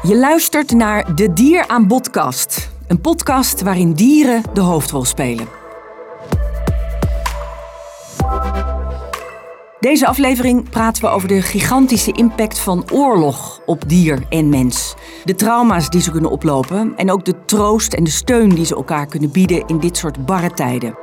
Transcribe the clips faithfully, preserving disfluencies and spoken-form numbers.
Je luistert naar De Dier aan Bodcast. Een podcast waarin dieren de hoofdrol spelen. Deze aflevering praten we over de gigantische impact van oorlog op dier en mens. De trauma's die ze kunnen oplopen en ook de troost en de steun die ze elkaar kunnen bieden in dit soort barre tijden.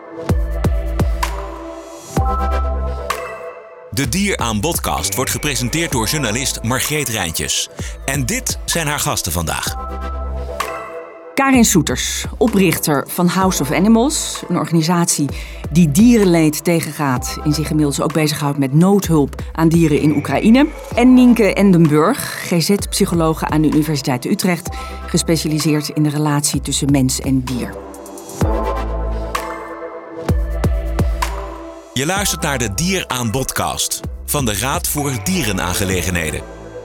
De Dier aan Bodcast wordt gepresenteerd door journalist Margreet Rijntjes. En dit zijn haar gasten vandaag. Karin Soeters, oprichter van House of Animals, een organisatie die dierenleed tegengaat en zich inmiddels ook bezighoudt met noodhulp aan dieren in Oekraïne. En Nienke Endenburg, G Z-psychologe aan de Universiteit Utrecht, gespecialiseerd in de relatie tussen mens en dier. Je luistert naar de Dier aan Bodcast van de Raad voor Dierenaangelegenheden.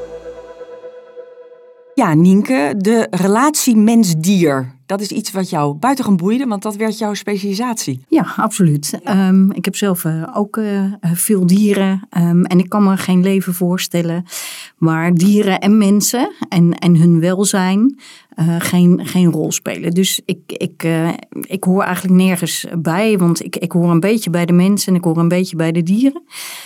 Ja, Nienke, de relatie mens-dier. Dat is iets wat jou buitengewoon boeide, want dat werd jouw specialisatie. Ja, absoluut. Ja. Um, ik heb zelf uh, ook uh, veel dieren um, en ik kan me geen leven voorstellen waar dieren en mensen en, en hun welzijn uh, geen, geen rol spelen. Dus ik, ik, uh, ik hoor eigenlijk nergens bij, want ik, ik hoor een beetje bij de mensen en ik hoor een beetje bij de dieren.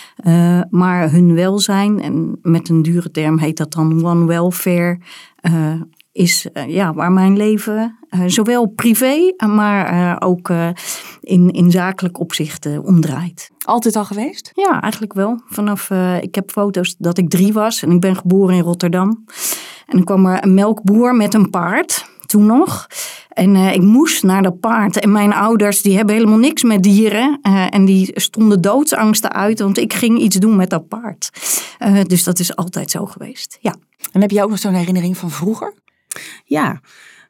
Uh, maar hun welzijn, en met een dure term heet dat dan one welfare, uh, is uh, ja, waar mijn leven uh, zowel privé, maar uh, ook uh, in, in zakelijk opzicht uh, om draait. Altijd al geweest? Ja, eigenlijk wel. Vanaf, uh, ik heb foto's dat ik drie was en ik ben geboren in Rotterdam. En dan kwam er een melkboer met een paard, toen nog. En uh, ik moest naar dat paard. En mijn ouders die hebben helemaal niks met dieren. Uh, en die stonden doodsangsten uit, want ik ging iets doen met dat paard. Uh, dus dat is altijd zo geweest, ja. En heb je ook nog zo'n herinnering van vroeger? Ja,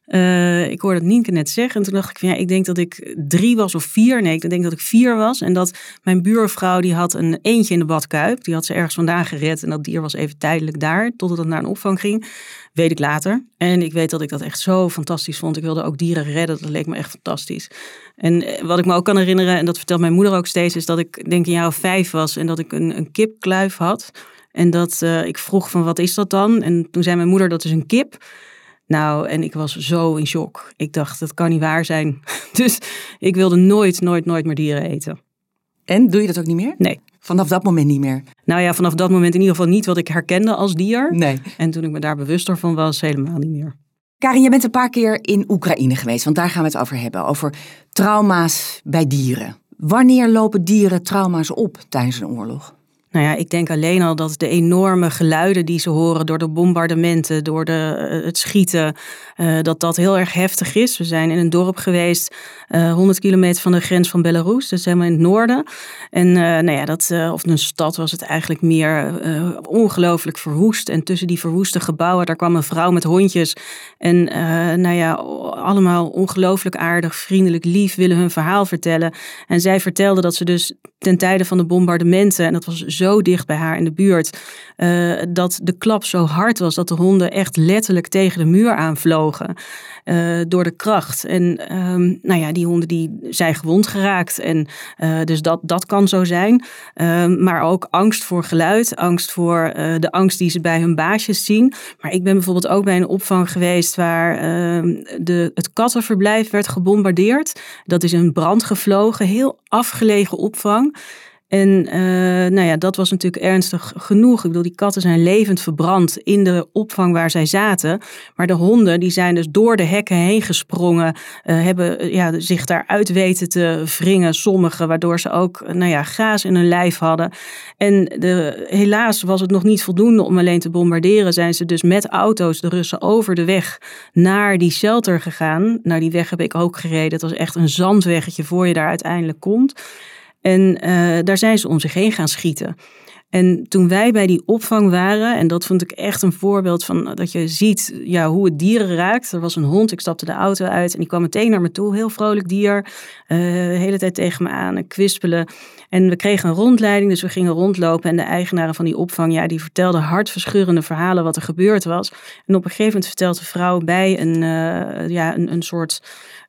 uh, ik hoorde het Nienke net zeggen. En toen dacht ik van ja, ik denk dat ik drie was of vier. Nee, ik denk dat ik vier was. En dat mijn buurvrouw die had een eendje in de badkuip. Die had ze ergens vandaan gered. En dat dier was even tijdelijk daar, totdat het naar een opvang ging. Weet ik later. En ik weet dat ik dat echt zo fantastisch vond. Ik wilde ook dieren redden. Dat leek me echt fantastisch. En wat ik me ook kan herinneren, en dat vertelt mijn moeder ook steeds, is dat ik denk een jaar of vijf was en dat ik een, een kipkluif had. En dat uh, ik vroeg van wat is dat dan? En toen zei mijn moeder dat is een kip. Nou, en ik was zo in shock. Ik dacht, dat kan niet waar zijn. Dus ik wilde nooit, nooit, nooit meer dieren eten. En doe je dat ook niet meer? Nee. Vanaf dat moment niet meer? Nou ja, vanaf dat moment in ieder geval niet wat ik herkende als dier. Nee. En toen ik me daar bewuster van was, helemaal niet meer. Karin, je bent een paar keer in Oekraïne geweest, want daar gaan we het over hebben. Over trauma's bij dieren. Wanneer lopen dieren trauma's op tijdens een oorlog? Nou ja, ik denk alleen al dat de enorme geluiden die ze horen door de bombardementen, door de, uh, het schieten, uh, dat dat heel erg heftig is. We zijn in een dorp geweest, uh, honderd kilometer van de grens van Belarus, dus helemaal in het noorden. En uh, nou ja, dat, uh, of een stad was het eigenlijk meer uh, ongelooflijk verwoest. En tussen die verwoeste gebouwen, daar kwam een vrouw met hondjes. En uh, nou ja, allemaal ongelooflijk aardig, vriendelijk, lief, willen hun verhaal vertellen. En zij vertelde dat ze dus ten tijde van de bombardementen, en dat was zo dicht bij haar in de buurt, uh, dat de klap zo hard was dat de honden echt letterlijk tegen de muur aanvlogen uh, door de kracht. En um, nou ja, die honden die zijn gewond geraakt. En uh, dus dat, dat kan zo zijn. Uh, maar ook angst voor geluid, angst voor uh, de angst die ze bij hun baasjes zien. Maar ik ben bijvoorbeeld ook bij een opvang geweest waar uh, de, het kattenverblijf werd gebombardeerd. Dat is in brand gevlogen, heel afgelegen opvang. En uh, nou ja, dat was natuurlijk ernstig genoeg. Ik bedoel, die katten zijn levend verbrand in de opvang waar zij zaten. Maar de honden, die zijn dus door de hekken heen gesprongen. Uh, hebben ja, zich daaruit weten te wringen, sommigen. Waardoor ze ook nou ja, gaas in hun lijf hadden. En de, helaas was het nog niet voldoende om alleen te bombarderen. Zijn ze dus met auto's de Russen over de weg naar die shelter gegaan. Nou, die weg heb ik ook gereden. Het was echt een zandweggetje voor je daar uiteindelijk komt. En uh, daar zijn ze om zich heen gaan schieten. En toen wij bij die opvang waren, en dat vond ik echt een voorbeeld van dat je ziet ja, hoe het dieren raakt. Er was een hond, ik stapte de auto uit en die kwam meteen naar me toe. Heel vrolijk dier, uh, de hele tijd tegen me aan en kwispelen. En we kregen een rondleiding, dus we gingen rondlopen. En de eigenaren van die opvang, ja, die vertelden hartverscheurende verhalen wat er gebeurd was. En op een gegeven moment vertelt de vrouw bij een, uh, ja, een, een soort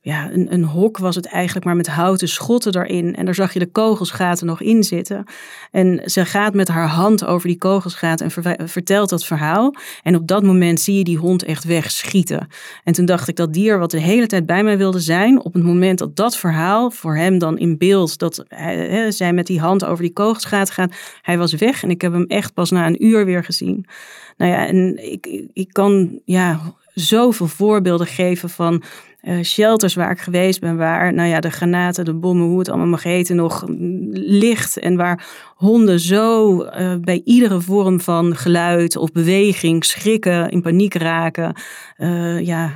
ja, een, een hok was het eigenlijk, maar met houten schotten erin. En daar zag je de kogelsgaten nog in zitten. En ze gaat met haar hand over die kogelsgaten en ver, vertelt dat verhaal. En op dat moment zie je die hond echt wegschieten. En toen dacht ik, dat dier wat de hele tijd bij mij wilde zijn, op het moment dat dat verhaal voor hem dan in beeld, dat hij, hè, zij met die hand over die kogelsgaten gaat, hij was weg. En ik heb hem echt pas na een uur weer gezien. Nou ja, en ik, ik kan ja, zoveel voorbeelden geven van uh, shelters waar ik geweest ben, waar nou ja, de granaten, de bommen, hoe het allemaal mag heten, nog ligt. En waar honden zo uh, bij iedere vorm van geluid of beweging schrikken, in paniek raken. Uh, ja,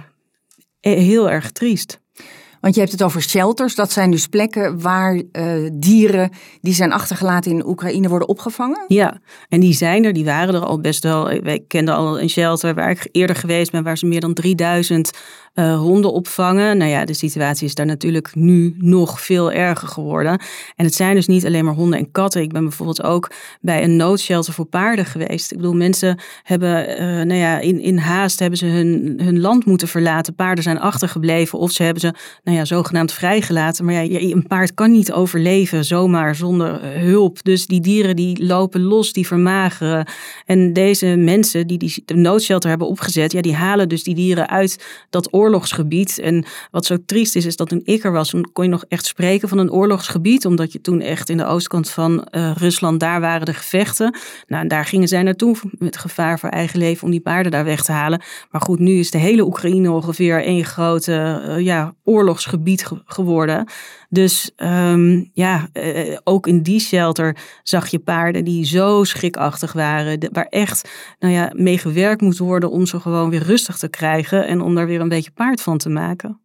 heel erg triest. Want je hebt het over shelters. Dat zijn dus plekken waar uh, dieren die zijn achtergelaten in Oekraïne worden opgevangen? Ja, en die zijn er. Die waren er al best wel. Wij kenden al een shelter waar ik eerder geweest ben, waar ze meer dan drieduizend uh, honden opvangen. Nou ja, de situatie is daar natuurlijk nu nog veel erger geworden. En het zijn dus niet alleen maar honden en katten. Ik ben bijvoorbeeld ook bij een noodshelter voor paarden geweest. Ik bedoel, mensen hebben, uh, nou ja, in, in haast hebben ze hun, hun land moeten verlaten. Paarden zijn achtergebleven of ze hebben ze, nou ja, zogenaamd vrijgelaten. Maar ja, een paard kan niet overleven zomaar zonder hulp. Dus die dieren die lopen los, die vermageren. En deze mensen die die de noodshelter hebben opgezet, ja, die halen dus die dieren uit dat oorlogsgebied. En wat zo triest is, is dat toen ik er was, toen kon je nog echt spreken van een oorlogsgebied, omdat je toen echt in de oostkant van uh, Rusland, daar waren de gevechten. Nou, en daar gingen zij naartoe met gevaar voor eigen leven om die paarden daar weg te halen. Maar goed, nu is de hele Oekraïne ongeveer één grote uh, ja, oorlogsgebied ge- geworden. Dus um, ja, uh, ook in die shelter zag je paarden die zo schrikachtig waren, de, waar echt nou ja, mee gewerkt moet worden om ze gewoon weer rustig te krijgen en om daar weer een beetje paard van te maken.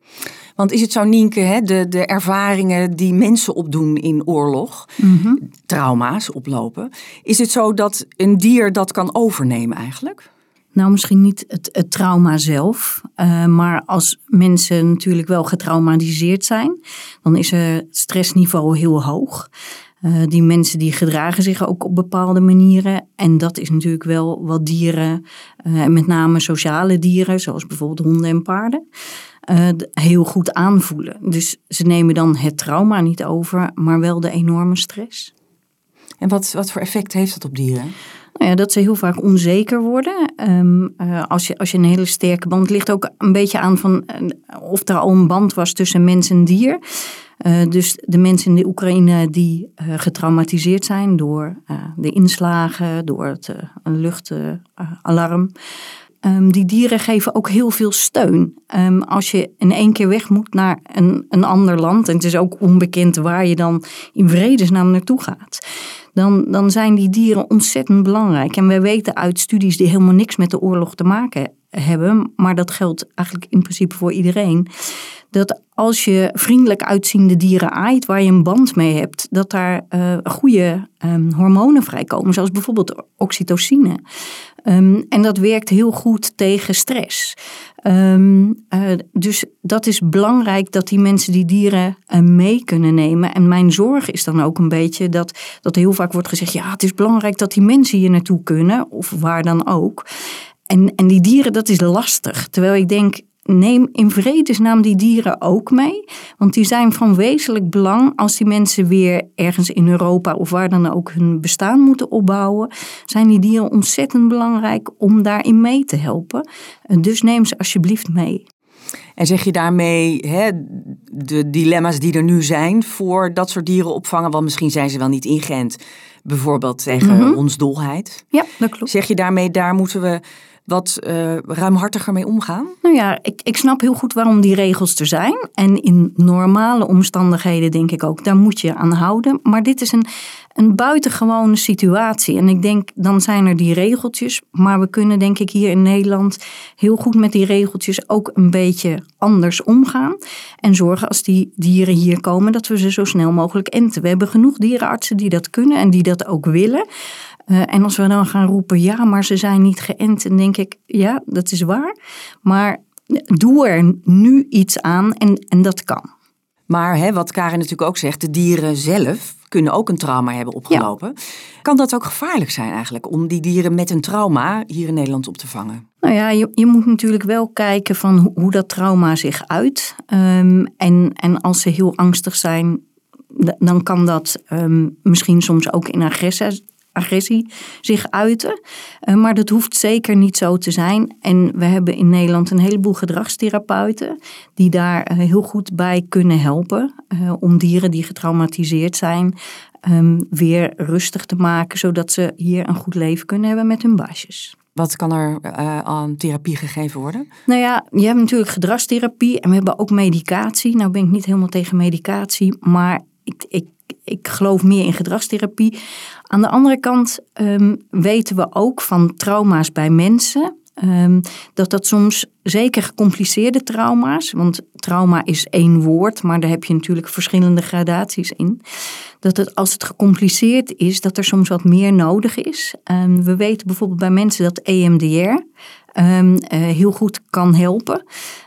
Want is het zo, Nienke, hè, de, de ervaringen die mensen opdoen in oorlog, Mm-hmm. trauma's oplopen, is het zo dat een dier dat kan overnemen eigenlijk? Nou, misschien niet het, het trauma zelf, uh, maar als mensen natuurlijk wel getraumatiseerd zijn, dan is het stressniveau heel hoog. Uh, die mensen die gedragen zich ook op bepaalde manieren. En dat is natuurlijk wel wat dieren, uh, met name sociale dieren, zoals bijvoorbeeld honden en paarden, uh, heel goed aanvoelen. Dus ze nemen dan het trauma niet over, maar wel de enorme stress. En wat, wat voor effect heeft dat op dieren? Nou ja, dat ze heel vaak onzeker worden. Um, uh, als, je, als je een hele sterke band, het ligt ook een beetje aan van uh, of er al een band was tussen mens en dier. Uh, dus de mensen in de Oekraïne die uh, getraumatiseerd zijn door uh, de inslagen, door het uh, luchtalarm. Uh, um, die dieren geven ook heel veel steun. Um, als je in één keer weg moet naar een, een ander land, en het is ook onbekend waar je dan in vredesnaam naartoe gaat, Dan, dan zijn die dieren ontzettend belangrijk. En wij weten uit studies die helemaal niks met de oorlog te maken hebben, maar dat geldt eigenlijk in principe voor iedereen, dat als je vriendelijk uitziende dieren aait, waar je een band mee hebt, dat daar uh, goede um, hormonen vrijkomen, zoals bijvoorbeeld oxytocine. Um, en dat werkt heel goed tegen stress. Um, uh, dus dat is belangrijk dat die mensen die dieren uh, mee kunnen nemen. En mijn zorg is dan ook een beetje dat, dat heel vaak wordt gezegd, ja, het is belangrijk dat die mensen hier naartoe kunnen, of waar dan ook. En, en die dieren, dat is lastig. Terwijl ik denk, neem in vredesnaam die dieren ook mee. Want die zijn van wezenlijk belang als die mensen weer ergens in Europa of waar dan ook hun bestaan moeten opbouwen. Zijn die dieren ontzettend belangrijk om daarin mee te helpen. Dus neem ze alsjeblieft mee. En zeg je daarmee hè, de dilemma's die er nu zijn voor dat soort dieren opvangen, want misschien zijn ze wel niet ingeënt, bijvoorbeeld tegen Mm-hmm. hondsdolheid. Ja, dat klopt. Zeg je daarmee, daar moeten we wat uh, ruimhartiger mee omgaan? Nou ja, ik, ik snap heel goed waarom die regels er zijn. En in normale omstandigheden denk ik ook, daar moet je aan houden. Maar dit is een, een buitengewone situatie. En ik denk, dan zijn er die regeltjes. Maar we kunnen denk ik hier in Nederland heel goed met die regeltjes ook een beetje anders omgaan. En zorgen als die dieren hier komen, dat we ze zo snel mogelijk enten. We hebben genoeg dierenartsen die dat kunnen en die dat ook willen. Uh, en als we dan gaan roepen, ja, maar ze zijn niet geënt, dan denk ik, ja, dat is waar. Maar doe er nu iets aan en, en dat kan. Maar hè, wat Karin natuurlijk ook zegt, de dieren zelf kunnen ook een trauma hebben opgelopen. Ja. Kan dat ook gevaarlijk zijn eigenlijk om die dieren met een trauma hier in Nederland op te vangen? Nou ja, je, je moet natuurlijk wel kijken van hoe, hoe dat trauma zich uit. Um, en, en als ze heel angstig zijn, dan kan dat um, misschien soms ook in agressie, agressie zich uiten. Uh, maar dat hoeft zeker niet zo te zijn. En we hebben in Nederland een heleboel gedragstherapeuten die daar uh, heel goed bij kunnen helpen. Uh, om dieren die getraumatiseerd zijn um, weer rustig te maken, zodat ze hier een goed leven kunnen hebben met hun baasjes. Wat kan er uh, aan therapie gegeven worden? Nou ja, je hebt natuurlijk gedragstherapie en we hebben ook medicatie. Nou ben ik niet helemaal tegen medicatie, maar ik, ik, ik geloof meer in gedragstherapie. Aan de andere kant um, weten we ook van trauma's bij mensen, Um, dat dat soms, zeker gecompliceerde trauma's, want trauma is één woord, maar daar heb je natuurlijk verschillende gradaties in. Dat het, als het gecompliceerd is, dat er soms wat meer nodig is. Um, we weten bijvoorbeeld bij mensen dat E M D R um, uh, heel goed kan helpen.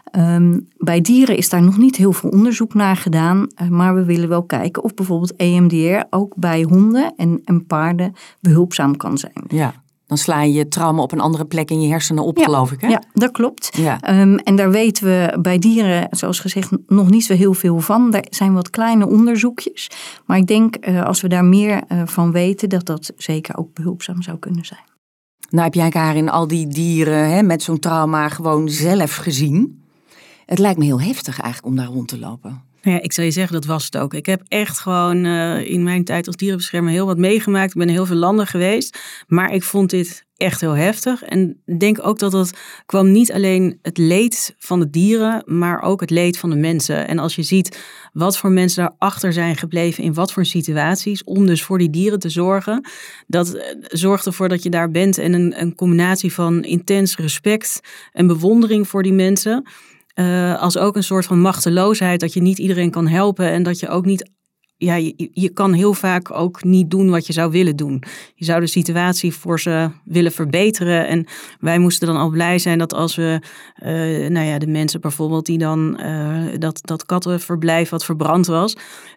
Um, bij dieren is daar nog niet heel veel onderzoek naar gedaan, uh, maar we willen wel kijken of bijvoorbeeld E M D R ook bij honden en, en paarden behulpzaam kan zijn. Ja. Dan sla je je trauma op een andere plek in je hersenen op, ja, geloof ik. Hè? Ja, dat klopt. Ja. Um, en daar weten we bij dieren, zoals gezegd, nog niet zo heel veel van. Daar zijn wat kleine onderzoekjes. Maar ik denk, uh, als we daar meer uh, van weten, dat dat zeker ook behulpzaam zou kunnen zijn. Nou heb jij, Karin, al die dieren hè, met zo'n trauma gewoon zelf gezien. Het lijkt me heel heftig eigenlijk om daar rond te lopen. Ja, ik zou je zeggen, dat was het ook. Ik heb echt gewoon uh, in mijn tijd als dierenbeschermer heel wat meegemaakt. Ik ben in heel veel landen geweest. Maar ik vond dit echt heel heftig. En ik denk ook dat het kwam niet alleen het leed van de dieren, maar ook het leed van de mensen. En als je ziet wat voor mensen daarachter zijn gebleven in wat voor situaties, om dus voor die dieren te zorgen. Dat zorgt ervoor dat je daar bent en een, een combinatie van intens respect en bewondering voor die mensen. Uh, als ook een soort van machteloosheid, dat je niet iedereen kan helpen en dat je ook niet, ja, je, je kan heel vaak ook niet doen wat je zou willen doen. Je zou de situatie voor ze willen verbeteren en wij moesten dan al blij zijn dat als we, uh, nou ja, de mensen bijvoorbeeld die dan, uh, dat, dat kattenverblijf wat verbrand was.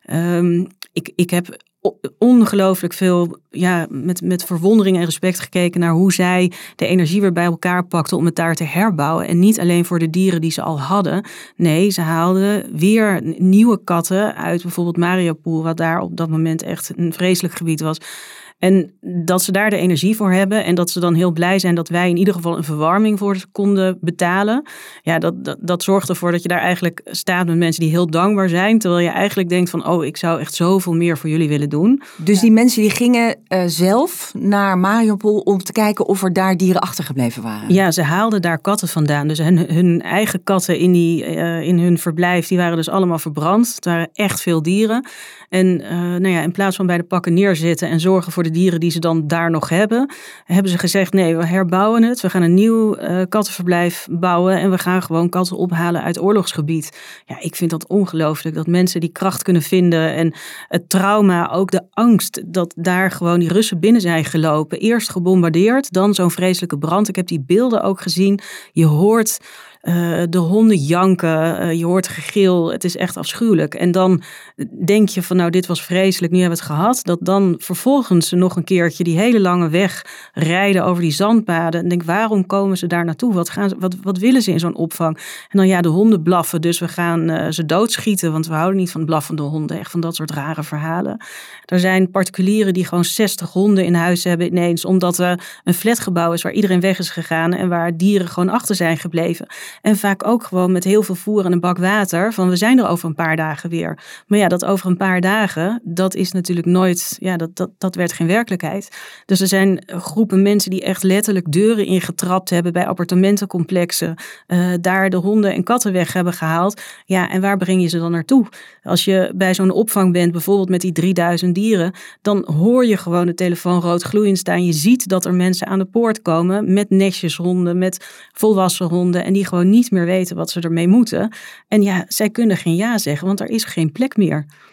Um, ik, ik heb ongelooflijk veel, ja, met, met verwondering en respect gekeken naar hoe zij de energie weer bij elkaar pakten om het daar te herbouwen. En niet alleen voor de dieren die ze al hadden. Nee, ze haalden weer nieuwe katten uit bijvoorbeeld Mariupol, wat daar op dat moment echt een vreselijk gebied was. En dat ze daar de energie voor hebben en dat ze dan heel blij zijn dat wij in ieder geval een verwarming voor ze konden betalen. Ja, dat, dat, dat zorgt ervoor dat je daar eigenlijk staat met mensen die heel dankbaar zijn. Terwijl je eigenlijk denkt van, oh, ik zou echt zoveel meer voor jullie willen doen. Dus die mensen die gingen uh, zelf naar Mariupol om te kijken of er daar dieren achtergebleven waren? Ja, ze haalden daar katten vandaan. Dus hun, hun eigen katten in, die, uh, in hun verblijf, die waren dus allemaal verbrand. Het waren echt veel dieren. En uh, nou ja, in plaats van bij de pakken neerzitten en zorgen voor de dieren die ze dan daar nog hebben, hebben ze gezegd, nee, we herbouwen het. We gaan een nieuw uh, kattenverblijf bouwen en we gaan gewoon katten ophalen uit oorlogsgebied. Ja, ik vind dat ongelooflijk dat mensen die kracht kunnen vinden en het trauma, ook de angst dat daar gewoon die Russen binnen zijn gelopen. Eerst gebombardeerd, dan zo'n vreselijke brand. Ik heb die beelden ook gezien. Je hoort Uh, de honden janken, uh, je hoort gegil, het is echt afschuwelijk. En dan denk je van nou, dit was vreselijk, nu hebben we het gehad. Dat dan vervolgens ze nog een keertje die hele lange weg rijden over die zandpaden. En denk, waarom komen ze daar naartoe? Wat, gaan ze, wat, wat willen ze in zo'n opvang? En dan ja, de honden blaffen, dus we gaan uh, ze doodschieten. Want we houden niet van blaffende honden, echt van dat soort rare verhalen. Er zijn particulieren die gewoon zestig honden in huis hebben ineens. Omdat er een flatgebouw is waar iedereen weg is gegaan en waar dieren gewoon achter zijn gebleven. En vaak ook gewoon met heel veel voer en een bak water. Van we zijn er over een paar dagen weer. Maar ja, dat over een paar dagen, dat is natuurlijk nooit, ja, dat, dat, dat werd geen werkelijkheid. Dus er zijn groepen mensen die echt letterlijk deuren ingetrapt hebben bij appartementencomplexen. Uh, daar de honden en katten weg hebben gehaald. Ja, en waar breng je ze dan naartoe? Als je bij zo'n opvang bent, bijvoorbeeld met die drieduizend dieren, dan hoor je gewoon de telefoon rood gloeiend staan. Je ziet dat er mensen aan de poort komen met nestjeshonden, met volwassen honden en die gewoon niet meer weten wat ze ermee moeten. En ja, zij kunnen geen ja zeggen, want er is geen plek meer.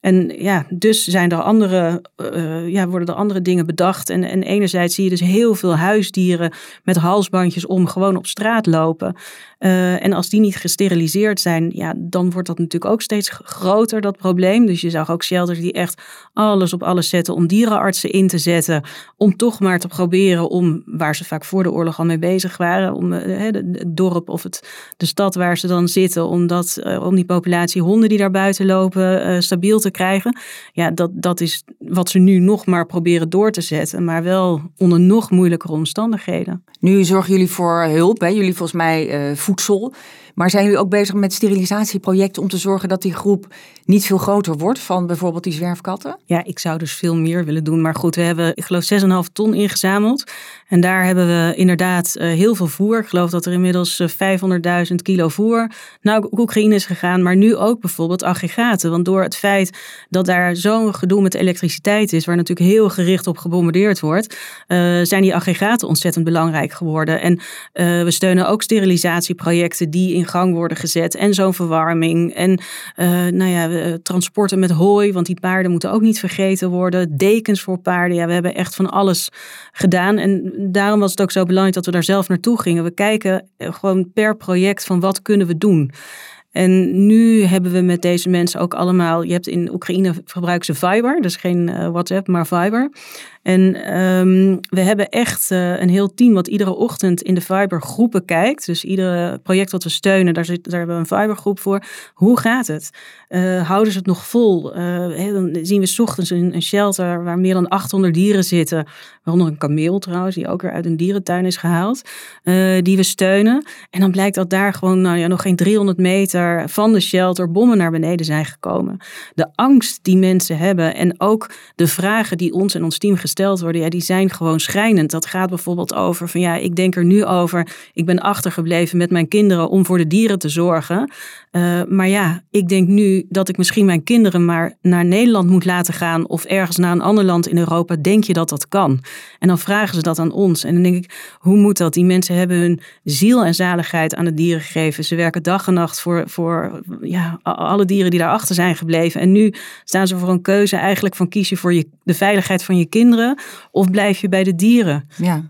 En ja, dus zijn er andere, uh, ja, worden er andere dingen bedacht. En, en enerzijds zie je dus heel veel huisdieren met halsbandjes om gewoon op straat lopen. Uh, en als die niet gesteriliseerd zijn, ja, dan wordt dat natuurlijk ook steeds groter, dat probleem. Dus je zag ook shelters die echt alles op alles zetten om dierenartsen in te zetten. Om toch maar te proberen om, waar ze vaak voor de oorlog al mee bezig waren, om uh, het dorp of het, de stad waar ze dan zitten, om, dat, uh, om die populatie honden die daar buiten lopen uh, stabiel te krijgen. Ja, dat, dat is wat ze nu nog maar proberen door te zetten, maar wel onder nog moeilijkere omstandigheden. Nu zorgen jullie voor hulp, hè? Jullie volgens mij uh, voedsel. Maar zijn jullie ook bezig met sterilisatieprojecten om te zorgen dat die groep niet veel groter wordt van bijvoorbeeld die zwerfkatten? Ja, ik zou dus veel meer willen doen. Maar goed, we hebben, ik geloof, zes komma vijf ton ingezameld. En daar hebben we inderdaad uh, heel veel voer. Ik geloof dat er inmiddels uh, vijfhonderdduizend kilo voer naar Oekraïne is gegaan. Maar nu ook bijvoorbeeld aggregaten. Want door het feit dat daar zo'n gedoe met elektriciteit is, waar natuurlijk heel gericht op gebombardeerd wordt, uh, zijn die aggregaten ontzettend belangrijk geworden. En uh, we steunen ook sterilisatieprojecten die in gang worden gezet. En zo'n verwarming. En uh, nou ja, transporten met hooi, want die paarden moeten ook niet vergeten worden. Dekens voor paarden. Ja, we hebben echt van alles gedaan. En daarom was het ook zo belangrijk dat we daar zelf naartoe gingen. We kijken gewoon per project van wat kunnen we doen. En nu hebben we met deze mensen ook allemaal, je hebt in Oekraïne gebruiken ze Viber, dus geen uh, WhatsApp, maar Viber. En um, we hebben echt uh, een heel team wat iedere ochtend in de Viber groepen kijkt. Dus ieder project wat we steunen, daar, zit, daar hebben we een Viber groep voor. Hoe gaat het? Uh, houden ze het nog vol? Uh, he, dan zien we 's ochtends een, een shelter waar meer dan achthonderd dieren zitten. Waaronder een kameel trouwens, die ook weer uit een dierentuin is gehaald. Uh, die we steunen. En dan blijkt dat daar gewoon nou ja, nog geen driehonderd meter van de shelter bommen naar beneden zijn gekomen. De angst die mensen hebben en ook de vragen die ons en ons team gesteld worden, ja, die zijn gewoon schrijnend. Dat gaat bijvoorbeeld over van ja, ik denk er nu over, ik ben achtergebleven met mijn kinderen om voor de dieren te zorgen. Uh, maar ja, ik denk nu dat ik misschien mijn kinderen maar naar Nederland moet laten gaan of ergens naar een ander land in Europa. Denk je dat dat kan? En dan vragen ze dat aan ons. En dan denk ik, hoe moet dat? Die mensen hebben hun ziel en zaligheid aan de dieren gegeven. Ze werken dag en nacht voor, voor ja, alle dieren die daarachter zijn gebleven. En nu staan ze voor een keuze eigenlijk van kies je voor je, de veiligheid van je kinderen of blijf je bij de dieren? Ja.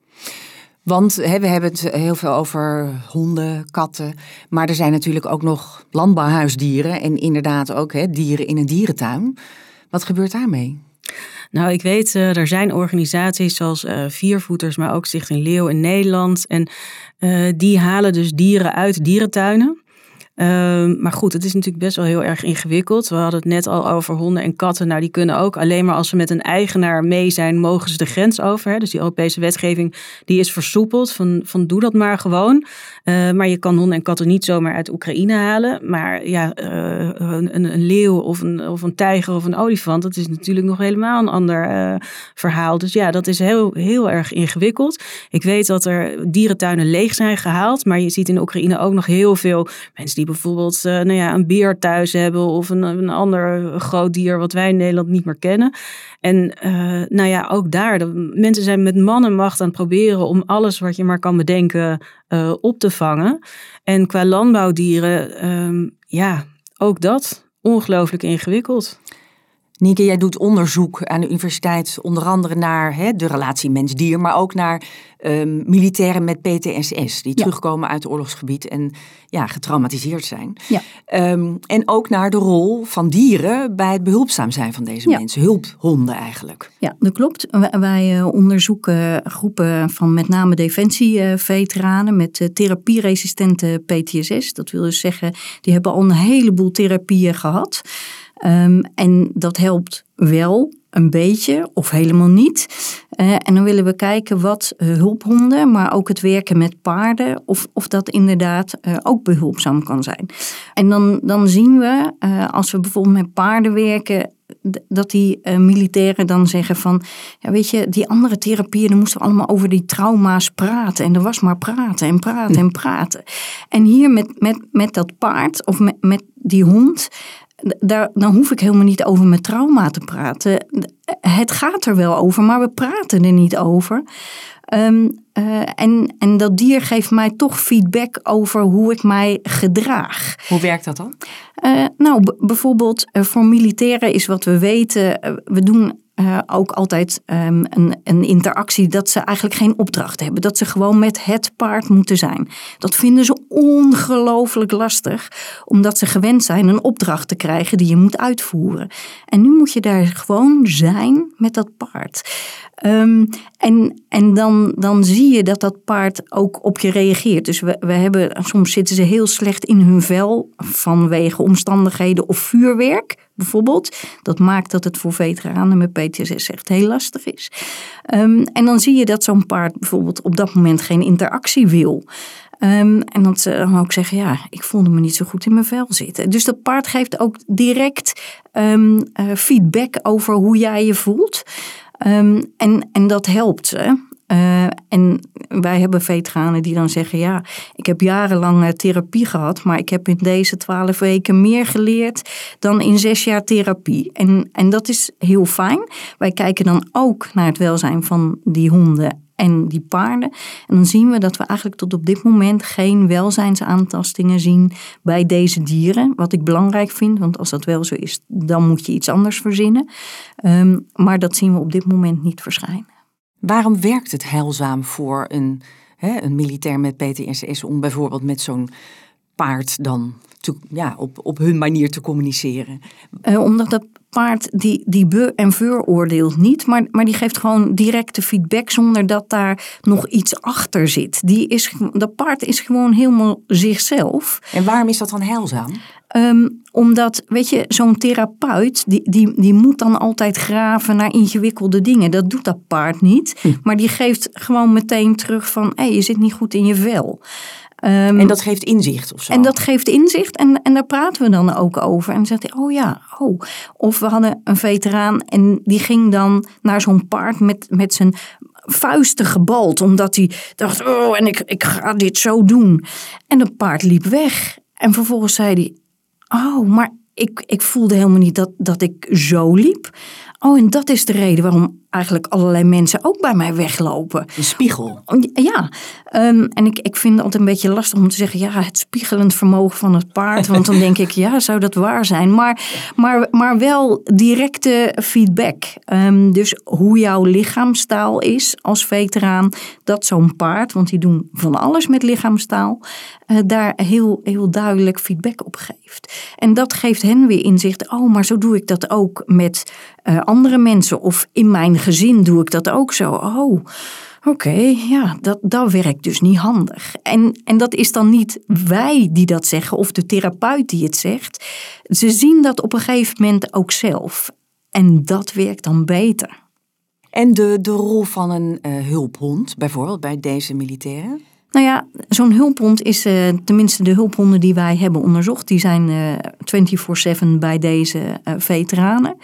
Want hè, we hebben het heel veel over honden, katten. Maar er zijn natuurlijk ook nog landbouwhuisdieren. En inderdaad ook hè, dieren in een dierentuin. Wat gebeurt daarmee? Nou, ik weet, uh, er zijn organisaties zoals uh, Viervoeters, maar ook Stichting Leeuw in Nederland. En uh, die halen dus dieren uit dierentuinen. Uh, maar goed, het is natuurlijk best wel heel erg ingewikkeld. We hadden het net al over honden en katten. Nou, die kunnen ook alleen maar als ze met een eigenaar mee zijn, mogen ze de grens over. Hè? Dus die Europese wetgeving die is versoepeld. Van, van doe dat maar gewoon. Uh, maar je kan honden en katten niet zomaar uit Oekraïne halen. Maar ja, uh, een, een leeuw of een, of een tijger of een olifant, dat is natuurlijk nog helemaal een ander uh, verhaal. Dus ja, dat is heel, heel erg ingewikkeld. Ik weet dat er dierentuinen leeg zijn gehaald. Maar je ziet in Oekraïne ook nog heel veel mensen die bijvoorbeeld uh, nou ja, een beer thuis hebben of een, een ander groot dier wat wij in Nederland niet meer kennen. En uh, nou ja, ook daar, de mensen zijn met man en macht aan het proberen om alles wat je maar kan bedenken uh, op te vangen. En qua landbouwdieren, um, ja, ook dat ongelooflijk ingewikkeld. Nieke, jij doet onderzoek aan de universiteit onder andere naar hè, de relatie mens-dier, maar ook naar um, militairen met P T S S die ja. terugkomen uit het oorlogsgebied en ja, getraumatiseerd zijn. Ja. Um, en ook naar de rol van dieren bij het behulpzaam zijn van deze ja. mensen, hulphonden eigenlijk. Ja, dat klopt. Wij uh, onderzoeken groepen van met name defensieveteranen met uh, therapieresistente P T S S. Dat wil dus zeggen, die hebben al een heleboel therapieën gehad. Um, en dat helpt wel een beetje of helemaal niet. Uh, en dan willen we kijken wat uh, hulphonden, maar ook het werken met paarden, of, of dat inderdaad uh, ook behulpzaam kan zijn. En dan, dan zien we, uh, als we bijvoorbeeld met paarden werken, dat die uh, militairen dan zeggen van, ja, weet je, die andere therapieën, dan moesten we allemaal over die trauma's praten. En er was maar praten en praten en praten. En hier met, met, met dat paard of met, met die hond, daar, dan hoef ik helemaal niet over mijn trauma te praten. Het gaat er wel over, maar we praten er niet over. Um, uh, en, en dat dier geeft mij toch feedback over hoe ik mij gedraag. Hoe werkt dat dan? Uh, nou, b- bijvoorbeeld uh, voor militairen is wat we weten, uh, we doen uh, ook altijd um, een, een interactie dat ze eigenlijk geen opdracht hebben. Dat ze gewoon met het paard moeten zijn. Dat vinden ze ongelooflijk lastig, omdat ze gewend zijn een opdracht te krijgen die je moet uitvoeren. En nu moet je daar gewoon zijn met dat paard. Um, en en dan, dan zie je dat dat paard ook op je reageert. Dus we, we hebben, soms zitten ze heel slecht in hun vel vanwege omstandigheden of vuurwerk bijvoorbeeld. Dat maakt dat het voor veteranen met P T S S echt heel lastig is. Um, en dan zie je dat zo'n paard bijvoorbeeld op dat moment geen interactie wil. Um, en dat ze dan ook zeggen, ja, ik voelde me niet zo goed in mijn vel zitten. Dus dat paard geeft ook direct um, uh, feedback over hoe jij je voelt. Um, en, en dat helpt ze. Uh, en wij hebben veteranen die dan zeggen, ja, ik heb jarenlang uh, therapie gehad, maar ik heb in deze twaalf weken meer geleerd dan in zes jaar therapie. En, en dat is heel fijn. Wij kijken dan ook naar het welzijn van die honden en die paarden. En dan zien we dat we eigenlijk tot op dit moment geen welzijnsaantastingen zien bij deze dieren. Wat ik belangrijk vind, want als dat wel zo is, dan moet je iets anders verzinnen. Um, maar dat zien we op dit moment niet verschijnen. Waarom werkt het heilzaam voor een, hè, een militair met P T S S om bijvoorbeeld met zo'n paard dan te, ja, op, op hun manier te communiceren? Uh, omdat dat paard die, die be- en veroordeelt niet, maar, maar die geeft gewoon directe feedback zonder dat daar nog iets achter zit. Die is, dat paard is gewoon helemaal zichzelf. En waarom is dat dan heilzaam? Um, omdat, weet je, zo'n therapeut, die, die, die moet dan altijd graven naar ingewikkelde dingen. Dat doet dat paard niet. Hm. Maar die geeft gewoon meteen terug van, hé, hey, je zit niet goed in je vel. Um, en dat geeft inzicht of zo? En dat geeft inzicht en, en daar praten we dan ook over. En dan zegt hij, oh ja, oh. Of we hadden een veteraan en die ging dan naar zo'n paard met, met zijn vuisten gebald. Omdat hij dacht, oh, en ik, ik ga dit zo doen. En dat paard liep weg. En vervolgens zei hij, oh, maar ik, ik voelde helemaal niet dat, dat ik zo liep. Oh, en dat is de reden waarom eigenlijk allerlei mensen ook bij mij weglopen. Een spiegel. Ja, um, en ik, ik vind het altijd een beetje lastig om te zeggen, ja, het spiegelend vermogen van het paard. Want dan denk ik, ja, zou dat waar zijn? Maar, maar, maar wel directe feedback. Um, dus hoe jouw lichaamstaal is als veteraan, dat zo'n paard, want die doen van alles met lichaamstaal, uh, daar heel, heel duidelijk feedback op geeft. En dat geeft hen weer inzicht, oh, maar zo doe ik dat ook met uh, andere mensen of in mijn gezin doe ik dat ook zo. Oh, oké, okay, ja, dat, dat werkt dus niet handig. En, en dat is dan niet wij die dat zeggen of de therapeut die het zegt. Ze zien dat op een gegeven moment ook zelf. En dat werkt dan beter. En de, de rol van een uh, hulphond, bijvoorbeeld bij deze militairen? Nou ja, zo'n hulphond is, uh, tenminste de hulphonden die wij hebben onderzocht, die zijn uh, vierentwintig zeven bij deze uh, veteranen.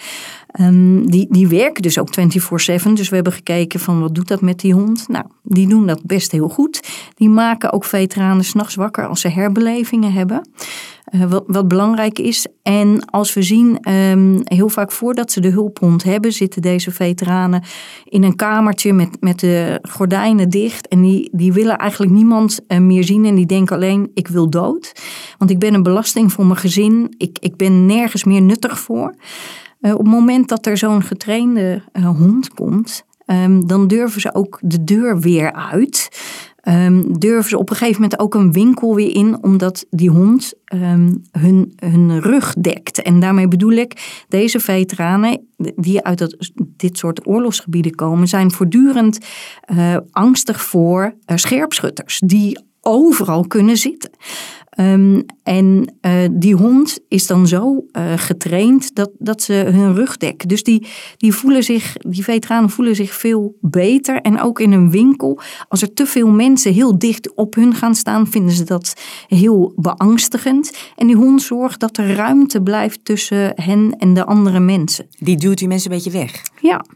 Um, die, die werken dus ook vierentwintig zeven, dus we hebben gekeken van wat doet dat met die hond. Nou, die doen dat best heel goed. Die maken ook veteranen 's nachts wakker als ze herbelevingen hebben. Uh, wat, wat belangrijk is. En als we zien, um, heel vaak voordat ze de hulphond hebben, zitten deze veteranen in een kamertje met, met de gordijnen dicht. En die, die willen eigenlijk niemand uh, meer zien. En die denken alleen, ik wil dood. Want ik ben een belasting voor mijn gezin. Ik, ik ben nergens meer nuttig voor. Uh, op het moment dat er zo'n getrainde uh, hond komt, um, dan durven ze ook de deur weer uit. Um, durven ze op een gegeven moment ook een winkel weer in, omdat die hond um, hun, hun rug dekt. En daarmee bedoel ik, deze veteranen die uit dat, dit soort oorlogsgebieden komen, zijn voortdurend uh, angstig voor uh, scherpschutters die overal kunnen zitten. Um, en uh, die hond is dan zo uh, getraind dat, dat ze hun rug dekken. Dus die, die, voelen zich, die veteranen voelen zich veel beter. En ook in een winkel, als er te veel mensen heel dicht op hun gaan staan, vinden ze dat heel beangstigend. En die hond zorgt dat er ruimte blijft tussen hen en de andere mensen. Die duwt die mensen een beetje weg? Ja,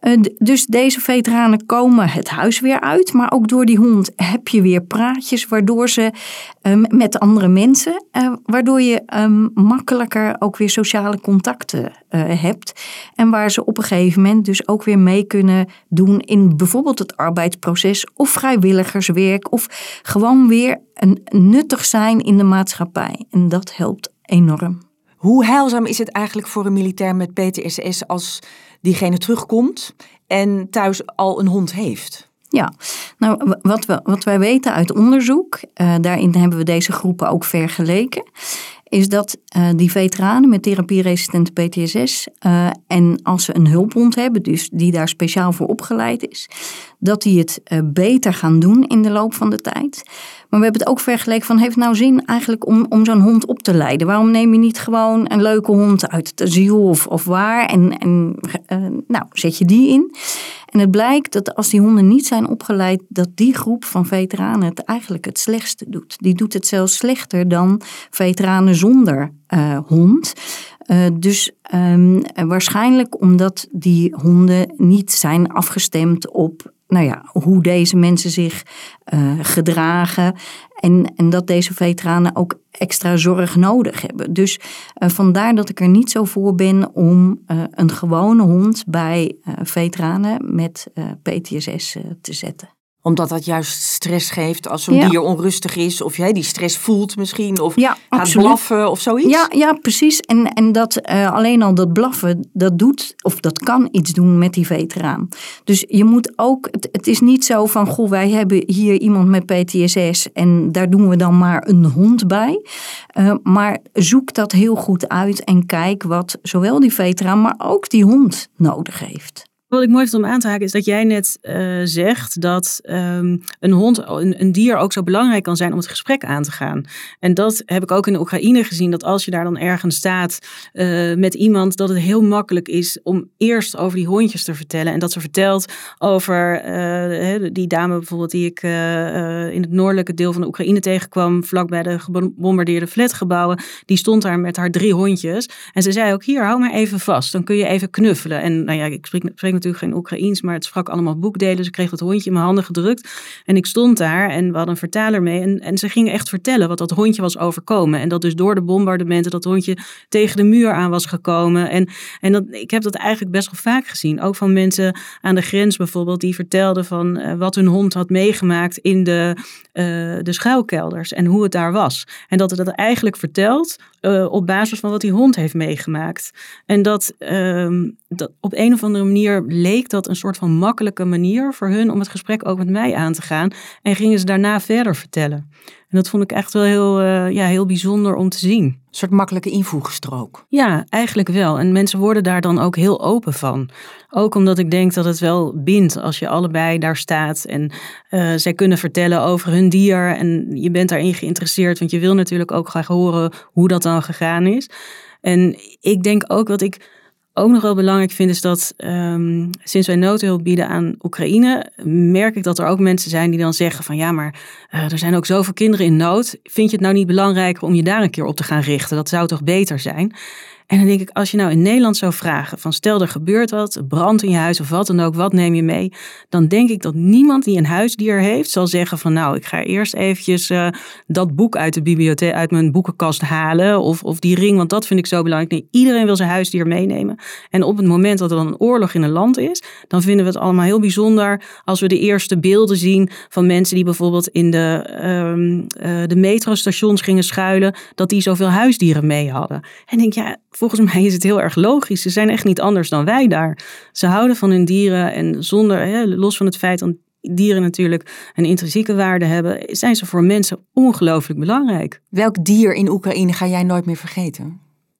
Uh, d- dus deze veteranen komen het huis weer uit. Maar ook door die hond heb je weer praatjes. Waardoor ze um, met andere mensen. Uh, waardoor je um, makkelijker ook weer sociale contacten uh, hebt. En waar ze op een gegeven moment dus ook weer mee kunnen doen. In bijvoorbeeld het arbeidsproces. Of vrijwilligerswerk. Of gewoon weer een nuttig zijn in de maatschappij. En dat helpt enorm. Hoe heilzaam is het eigenlijk voor een militair met P T S S als diegene terugkomt en thuis al een hond heeft? Ja, nou wat, we, wat wij weten uit onderzoek, uh, daarin hebben we deze groepen ook vergeleken, is dat uh, die veteranen met therapieresistente P T S S uh, en als ze een hulphond hebben, dus die daar speciaal voor opgeleid is, dat die het uh, beter gaan doen in de loop van de tijd. Maar we hebben het ook vergeleken van, heeft het nou zin eigenlijk om, om zo'n hond op te leiden? Waarom neem je niet gewoon een leuke hond uit het asiel of, of waar en, en uh, nou, zet je die in? En het blijkt dat als die honden niet zijn opgeleid, dat die groep van veteranen het eigenlijk het slechtste doet. Die doet het zelfs slechter dan veteranen zonder uh, hond. Uh, dus um, waarschijnlijk omdat die honden niet zijn afgestemd op nou ja, hoe deze mensen zich uh, gedragen. En, en dat deze veteranen ook extra zorg nodig hebben. Dus uh, vandaar dat ik er niet zo voor ben om uh, een gewone hond bij uh, veteranen met uh, P T S S uh, te zetten. Omdat dat juist stress geeft als zo'n ja. dier onrustig is. Of jij die stress voelt misschien. Of ja, gaat absoluut. blaffen of zoiets. Ja, ja precies. En, en dat uh, alleen al dat blaffen, dat doet of dat kan iets doen met die veteraan. Dus je moet ook, het, het is niet zo van, goh, wij hebben hier iemand met P T S S en daar doen we dan maar een hond bij. Uh, maar zoek dat heel goed uit en kijk wat zowel die veteraan, maar ook die hond nodig heeft. Wat ik mooi vind om aan te haken is dat jij net uh, zegt dat um, een hond, een, een dier ook zo belangrijk kan zijn om het gesprek aan te gaan. En dat heb ik ook in de Oekraïne gezien, dat als je daar dan ergens staat uh, met iemand, dat het heel makkelijk is om eerst over die hondjes te vertellen. En dat ze vertelt over uh, die dame bijvoorbeeld die ik uh, uh, in het noordelijke deel van de Oekraïne tegenkwam, vlakbij de gebombardeerde flatgebouwen. Die stond daar met haar drie hondjes. En ze zei ook, hier, hou maar even vast, dan kun je even knuffelen. En nou ja, ik spreek, spreek natuurlijk geen Oekraïens, maar het sprak allemaal boekdelen. Dus ik kreeg dat hondje in mijn handen gedrukt. En ik stond daar en we hadden een vertaler mee. En, en ze gingen echt vertellen wat dat hondje was overkomen. En dat dus door de bombardementen dat hondje tegen de muur aan was gekomen. En, en dat, ik heb dat eigenlijk best wel vaak gezien. Ook van mensen aan de grens bijvoorbeeld, die vertelden van uh, wat hun hond had meegemaakt in de, uh, de schuilkelders. En hoe het daar was. En dat het dat eigenlijk vertelt uh, op basis van wat die hond heeft meegemaakt. En dat, uh, dat op een of andere manier leek dat een soort van makkelijke manier voor hun om het gesprek ook met mij aan te gaan. En gingen ze daarna verder vertellen. En dat vond ik echt wel heel, uh, ja, heel bijzonder om te zien. Een soort makkelijke invoegstrook. Ja, eigenlijk wel. En mensen worden daar dan ook heel open van. Ook omdat ik denk dat het wel bindt als je allebei daar staat. En uh, zij kunnen vertellen over hun dier. En je bent daarin geïnteresseerd. Want je wil natuurlijk ook graag horen hoe dat dan gegaan is. En ik denk ook wat ik ook nog wel belangrijk vind is dat um, sinds wij noodhulp bieden aan Oekraïne, merk ik dat er ook mensen zijn die dan zeggen van ja, maar uh, er zijn ook zoveel kinderen in nood. Vind je het nou niet belangrijker om je daar een keer op te gaan richten? Dat zou toch beter zijn? En dan denk ik, als je nou in Nederland zou vragen van stel er gebeurt wat, brand in je huis of wat dan ook, wat neem je mee? Dan denk ik dat niemand die een huisdier heeft zal zeggen van nou, ik ga eerst eventjes uh, dat boek uit de bibliotheek, uit mijn boekenkast halen of, of die ring, want dat vind ik zo belangrijk. Nee, iedereen wil zijn huisdier meenemen. En op het moment dat er dan een oorlog in een land is, dan vinden we het allemaal heel bijzonder als we de eerste beelden zien van mensen die bijvoorbeeld in de, um, uh, de metrostations gingen schuilen, dat die zoveel huisdieren mee hadden. En denk ja, volgens mij is het heel erg logisch. Ze zijn echt niet anders dan wij daar. Ze houden van hun dieren en zonder, hè, los van het feit dat dieren natuurlijk een intrinsieke waarde hebben, zijn ze voor mensen ongelooflijk belangrijk. Welk dier in Oekraïne ga jij nooit meer vergeten?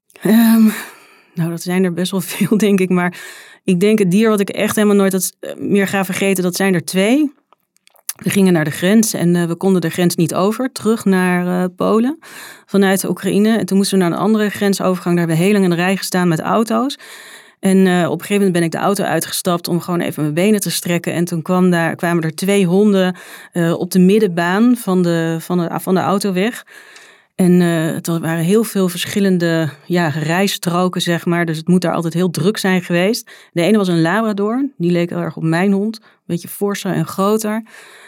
Um, nou, dat zijn er best wel veel, denk ik. Maar ik denk het dier wat ik echt helemaal nooit meer ga vergeten, dat zijn er twee. We gingen naar de grens en uh, we konden de grens niet over, terug naar uh, Polen vanuit de Oekraïne. En toen moesten we naar een andere grensovergang, daar hebben we heel lang in de rij gestaan met auto's. En uh, op een gegeven moment ben ik de auto uitgestapt om gewoon even mijn benen te strekken. En toen kwam daar, kwamen er twee honden uh, op de middenbaan van de, van, de, van de autoweg. En uh, het waren heel veel verschillende ja, rijstroken, zeg maar. Dus het moet daar altijd heel druk zijn geweest. De ene was een Labrador. Die leek heel erg op mijn hond. Een beetje forser en groter.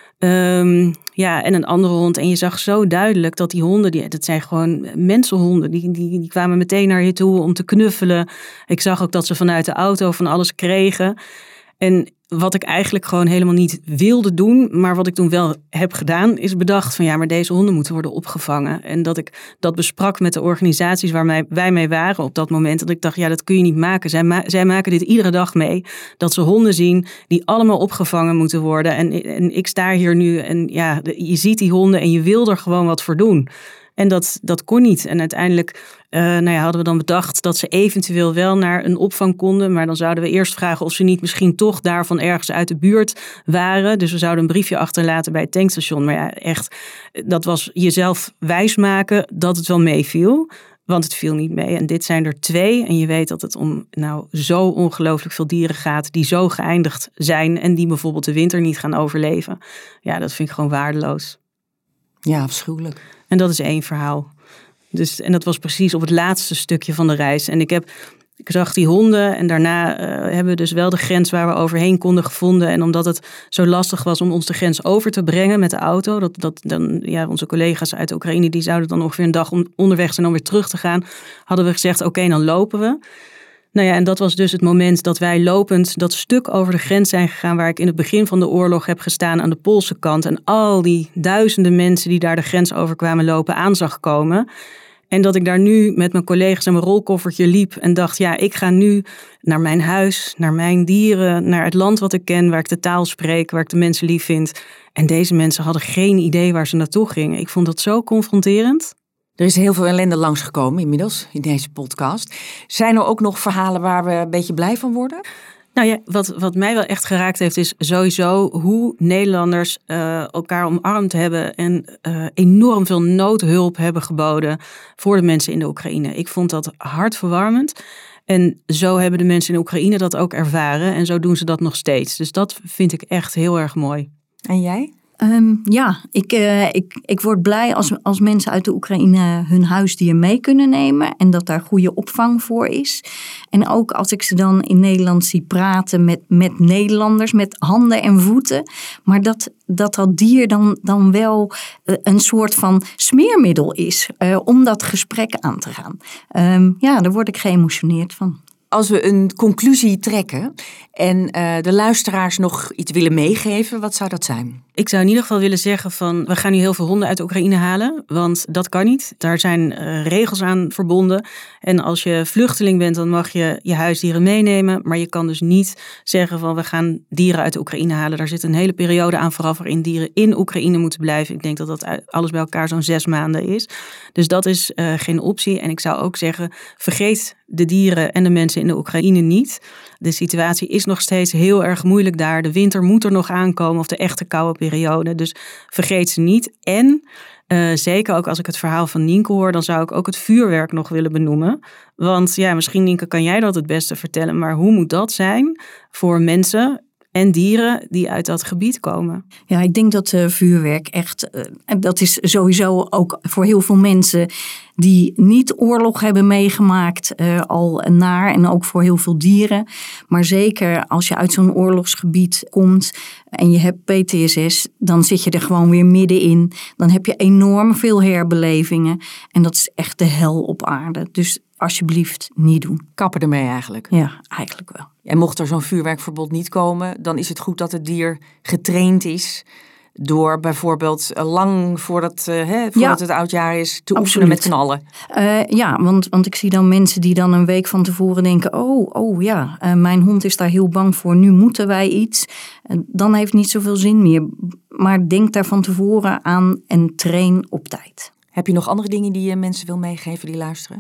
Um, ja, en een andere hond. En je zag zo duidelijk dat die honden, die, dat zijn gewoon mensenhonden. Die, die, die kwamen meteen naar je toe om te knuffelen. Ik zag ook dat ze vanuit de auto van alles kregen. En wat ik eigenlijk gewoon helemaal niet wilde doen, maar wat ik toen wel heb gedaan, is bedacht van ja, maar deze honden moeten worden opgevangen. En dat ik dat besprak met de organisaties waar wij mee waren op dat moment. Dat ik dacht, ja, dat kun je niet maken. Zij, ma- zij maken dit iedere dag mee. Dat ze honden zien die allemaal opgevangen moeten worden. En, en ik sta hier nu en ja, je ziet die honden en je wil er gewoon wat voor doen. En dat, dat kon niet. En uiteindelijk uh, nou ja, hadden we dan bedacht dat ze eventueel wel naar een opvang konden. Maar dan zouden we eerst vragen of ze niet misschien toch daarvan ergens uit de buurt waren. Dus we zouden een briefje achterlaten bij het tankstation. Maar ja, echt, dat was jezelf wijsmaken dat het wel meeviel. Want het viel niet mee. En dit zijn er twee. En je weet dat het om nou zo ongelooflijk veel dieren gaat die zo geëindigd zijn en die bijvoorbeeld de winter niet gaan overleven. Ja, dat vind ik gewoon waardeloos. Ja, afschuwelijk. En dat is één verhaal. Dus, en dat was precies op het laatste stukje van de reis. En ik, heb, ik zag die honden en daarna uh, hebben we dus wel de grens waar we overheen konden gevonden. En omdat het zo lastig was om ons de grens over te brengen met de auto. Dat, dat dan, ja, onze collega's uit de Oekraïne die zouden dan ongeveer een dag om, onderweg zijn om weer terug te gaan. Hadden we gezegd, oké, okay, dan lopen we. Nou ja, en dat was dus het moment dat wij lopend dat stuk over de grens zijn gegaan waar ik in het begin van de oorlog heb gestaan aan de Poolse kant. En al die duizenden mensen die daar de grens over kwamen lopen aan zag komen. En dat ik daar nu met mijn collega's en mijn rolkoffertje liep en dacht, ja, ik ga nu naar mijn huis, naar mijn dieren, naar het land wat ik ken, waar ik de taal spreek, waar ik de mensen lief vind. En deze mensen hadden geen idee waar ze naartoe gingen. Ik vond dat zo confronterend. Er is heel veel ellende langsgekomen inmiddels in deze podcast. Zijn er ook nog verhalen waar we een beetje blij van worden? Nou ja, wat, wat mij wel echt geraakt heeft is sowieso hoe Nederlanders uh, elkaar omarmd hebben en uh, enorm veel noodhulp hebben geboden voor de mensen in de Oekraïne. Ik vond dat hartverwarmend. En zo hebben de mensen in Oekraïne dat ook ervaren en zo doen ze dat nog steeds. Dus dat vind ik echt heel erg mooi. En jij? Um, ja, ik, uh, ik, ik word blij als, als mensen uit de Oekraïne hun huisdier mee kunnen nemen en dat daar goede opvang voor is. En ook als ik ze dan in Nederland zie praten met, met Nederlanders, met handen en voeten. Maar dat dat, dat dier dan, dan wel uh, een soort van smeermiddel is uh, om dat gesprek aan te gaan. Um, ja, daar word ik geëmotioneerd van. Als we een conclusie trekken en uh, de luisteraars nog iets willen meegeven, wat zou dat zijn? Ik zou in ieder geval willen zeggen van, we gaan nu heel veel honden uit de Oekraïne halen, want dat kan niet. Daar zijn uh, regels aan verbonden. En als je vluchteling bent, dan mag je je huisdieren meenemen. Maar je kan dus niet zeggen van, we gaan dieren uit de Oekraïne halen. Daar zit een hele periode aan vooraf waarin dieren in Oekraïne moeten blijven. Ik denk dat dat alles bij elkaar zo'n zes maanden is. Dus dat is uh, geen optie. En ik zou ook zeggen, vergeet de dieren en de mensen in de Oekraïne niet. De situatie is nog steeds heel erg moeilijk daar. De winter moet er nog aankomen of de echte koude periode. Dus vergeet ze niet. En uh, zeker ook als ik het verhaal van Nienke hoor, dan zou ik ook het vuurwerk nog willen benoemen. Want ja, misschien Nienke kan jij dat het beste vertellen. Maar hoe moet dat zijn voor mensen en dieren die uit dat gebied komen? Ja, ik denk dat uh, vuurwerk echt, uh, dat is sowieso ook voor heel veel mensen die niet oorlog hebben meegemaakt uh, al naar en ook voor heel veel dieren. Maar zeker als je uit zo'n oorlogsgebied komt en je hebt P T S S, dan zit je er gewoon weer middenin. Dan heb je enorm veel herbelevingen en dat is echt de hel op aarde. Dus alsjeblieft niet doen. Kappen ermee eigenlijk? Ja, eigenlijk wel. En mocht er zo'n vuurwerkverbod niet komen, dan is het goed dat het dier getraind is door bijvoorbeeld lang voordat, uh, hè, voordat ja, het oudjaar is te oefenen met knallen. Uh, ja, want, want ik zie dan mensen die dan een week van tevoren denken, oh, oh ja, uh, mijn hond is daar heel bang voor, nu moeten wij iets. Uh, dan heeft het niet zoveel zin meer. Maar denk daar van tevoren aan en train op tijd. Heb je nog andere dingen die je mensen wil meegeven die luisteren?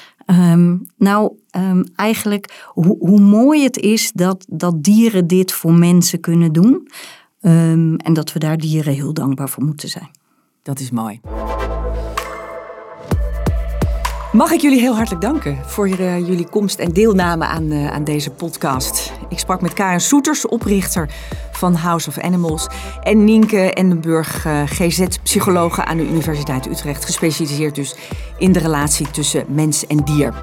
Um, nou, um, eigenlijk ho- hoe mooi het is dat, dat dieren dit voor mensen kunnen doen. Um, en dat we daar dieren heel dankbaar voor moeten zijn. Dat is mooi. Mag ik jullie heel hartelijk danken voor uh, jullie komst en deelname aan, uh, aan deze podcast. Ik sprak met Karin Soeters, oprichter van House of Animals, en Nienke Endenburg, uh, G Z-psychologe aan de Universiteit Utrecht, gespecialiseerd dus in de relatie tussen mens en dier.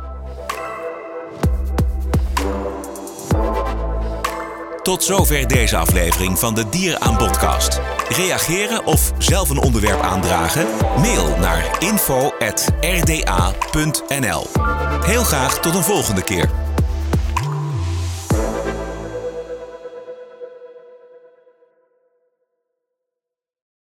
Tot zover deze aflevering van de Dier aan Podcast. Reageren of zelf een onderwerp aandragen? Mail naar info at r d a punt n l. Heel graag tot een volgende keer.